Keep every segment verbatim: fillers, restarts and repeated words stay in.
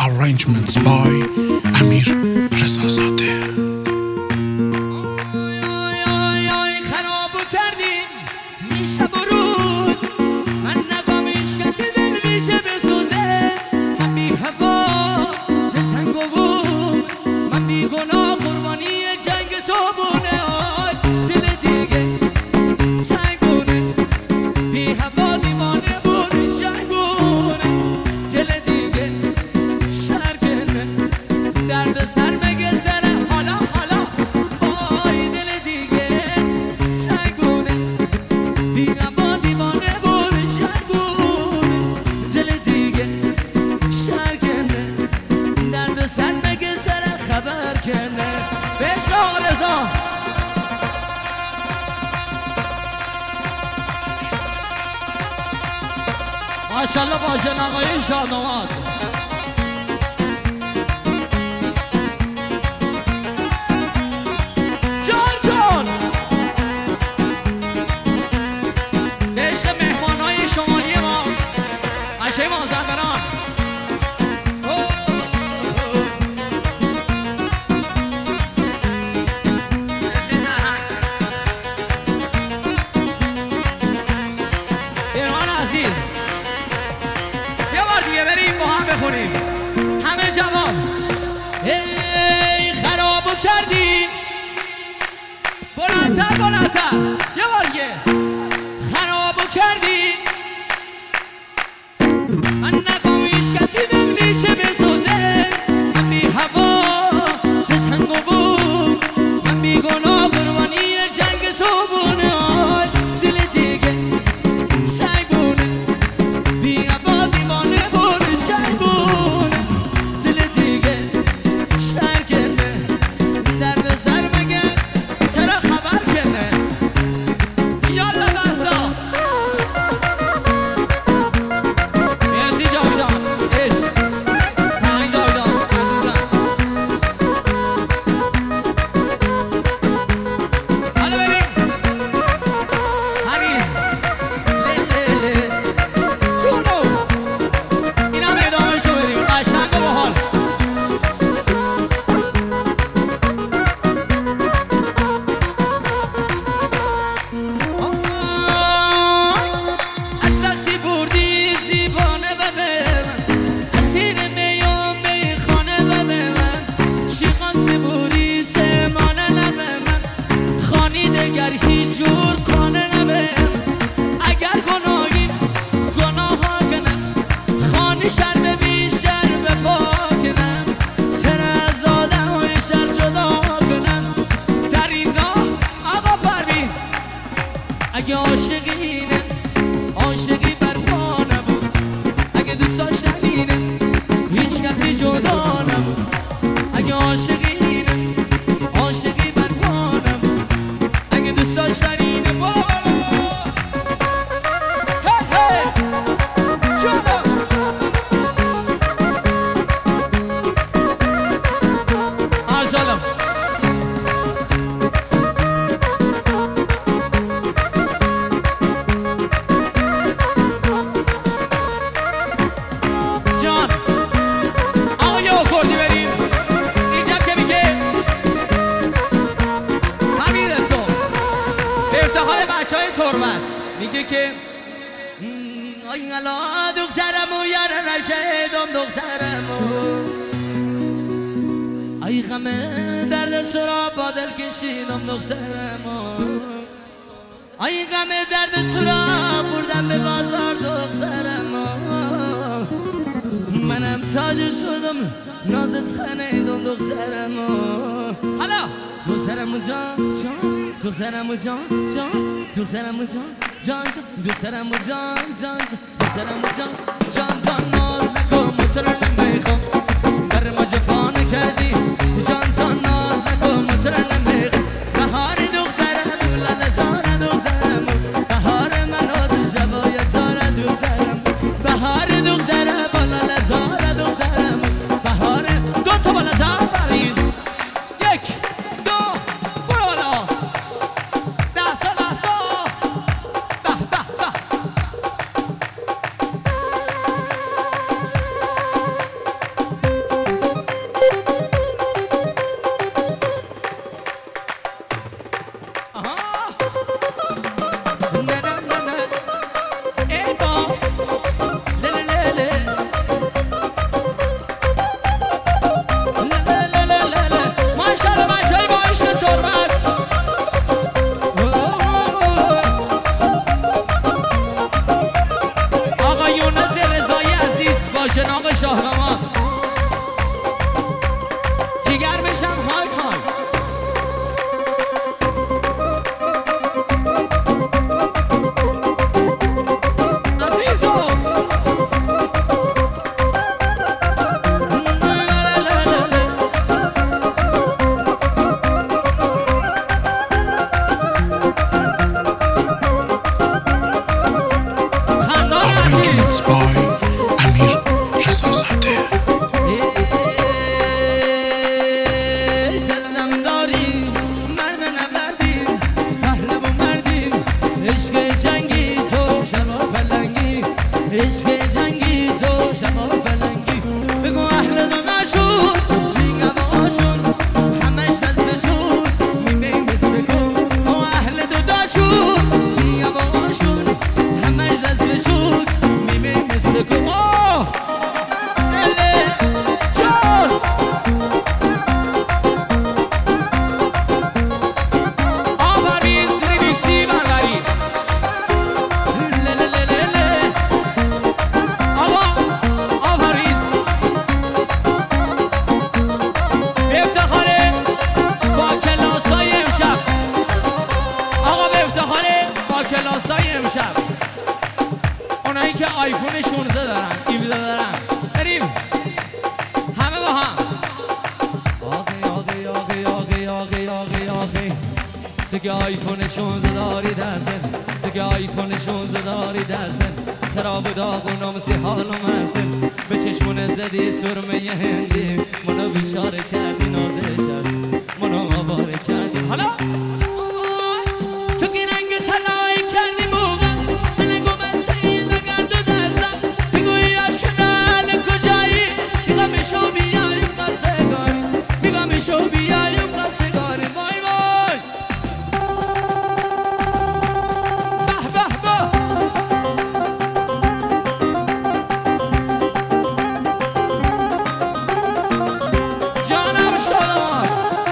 Arrangements by امیر رضازاده. ماشاءالله با جناقای شادوات جان جان به عشق مهمانهای شمالی ما عشق مازندران بخونیم همه جواب. ای خرابو کردی بلندتر بلندتر یه بار دیگه خرابو کردی من نقامیش کسی دل میشه بسوزه من بی هوا تسنگ و بود من بی گناه قربانی جنگ صبونه های دل دیگه شیبونه بی هوا دیوانه اگه عاشقینه عاشقی برپا نبود اگه دوست داشتنینه هیچ کسی جدا نبود اگه عاشقینه عاشقی برپا نبود اگه دوست داشتنینه بابا میگه که آی الا دخترمو یاره نشیدم دخترمو ای غم درد سرا با دل کشیدم دخترمو ای غم درد سرا بردم به بازار دخترمو منم تاج شدم نازت خنیدم دخترمو حالا دخترمو جان جان دخترمو جان جان دخترمو جان جان جان دخترمو جان جان دخترمو جان جان جان ناز نکن موتور نمیخوام در ما جفا نکردی جان جان ناز نکن موتور نمیخوام بهار دخترمو لاله زار دخترمو بهار منو تو جوای زار دخترمو بهار دخترمو لاله زار دخترمو بهار دو تا بالا زار بریز یک دو برو بالا دستا دستا به به به که آیفون شانزده داری دستن تو که آیفون شانزده داری دستن خراب داغ و نامسی حالم هستن به چشمون زدی سرمه هندی منو بیچاره کردی نازش هست منو آواره کردی حالا تو که رنگ طلایی کردی موقع نگو من سیل بگرد و دستم بگوی آشنال کجایی میگم شو بیاریم قصگاری میگم شو بیاریم قصگاری وای وای به به به جانم شدم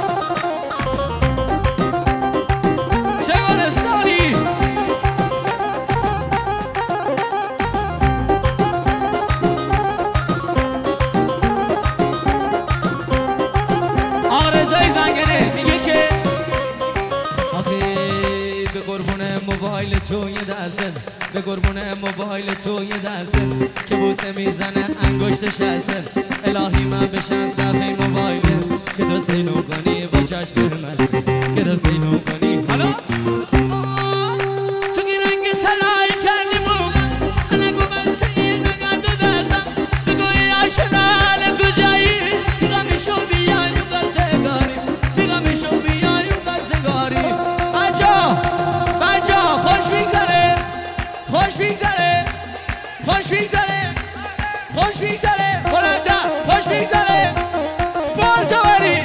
چگونه سالی آرزای زنگنه میگه که آخه به قربون موبایل تو یه دستن به قربون موبایل تو یه دستن که بوسه میزنه انگشتش هستن الهی من بشن صفحه موبایله که دو سینو کنی با چشم مست که دو سینو کنی حالا تو که رنگ طلایی کردی موقع نگو من سیل نگرد و دستم بگوی آشنال کجایی میگم شو بیایم قصگاری میگم شو بیایم قصگاری بچه بچه خوش میگذره خوش میگذره خوش میگذره خوش میگذره بلندتر خوش میگذره بال تو بری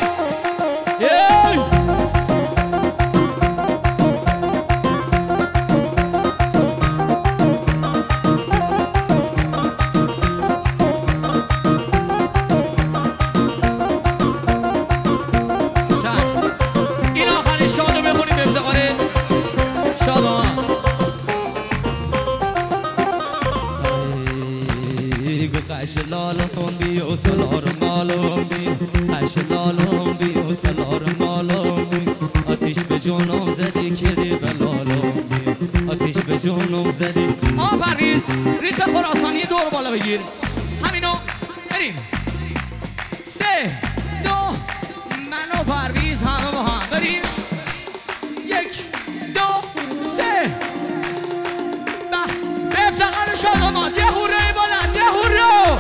این آخر شادو بخونیم به افتقار شادو قش لالم بی و سلار مالم بی قش لالم بی و سلار مالم بی آتیش به جونم زدی کلی بلالم بی آتیش به جونم زدی آه پرویز ریز به خراسانی دور بالا بگیر همینو بریم سه دو من و پرویز همه با هم بریم یک دو سه به افتقار شادمات یه هوره بلند یه هوره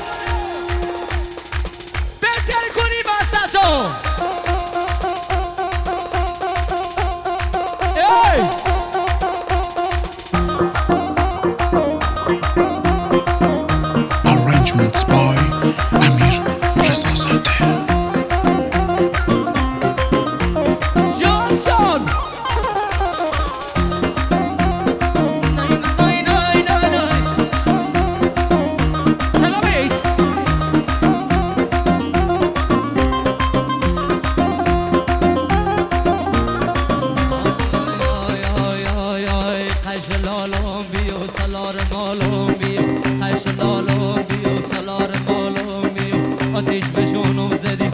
بهتر کنی بسطو ای Arrangements by امیر رضا زاده. جانسون لالم بیو سلار مالم بیو هش لالم بیو سلار مالم بیو آتیش به جونم زدی